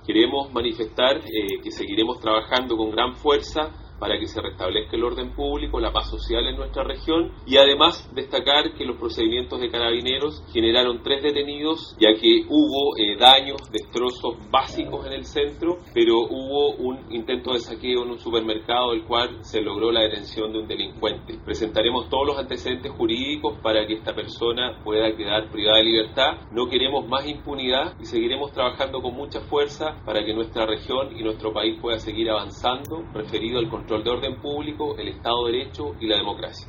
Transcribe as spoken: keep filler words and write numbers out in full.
Queremos manifestar eh, que seguiremos trabajando con gran fuerza para que se restablezca el orden público, la paz social en nuestra región, y además destacar que los procedimientos de Carabineros generaron tres detenidos, ya que hubo eh, daños, destrozos básicos en el centro, pero hubo un intento de saqueo en un supermercado, el cual se logró la detención de un delincuente. Presentaremos todos los antecedentes jurídicos para que esta persona pueda quedar privada de libertad. No queremos más impunidad y seguiremos trabajando con mucha fuerza para que nuestra región y nuestro país pueda seguir avanzando referido al control de orden público, el Estado de Derecho y la democracia.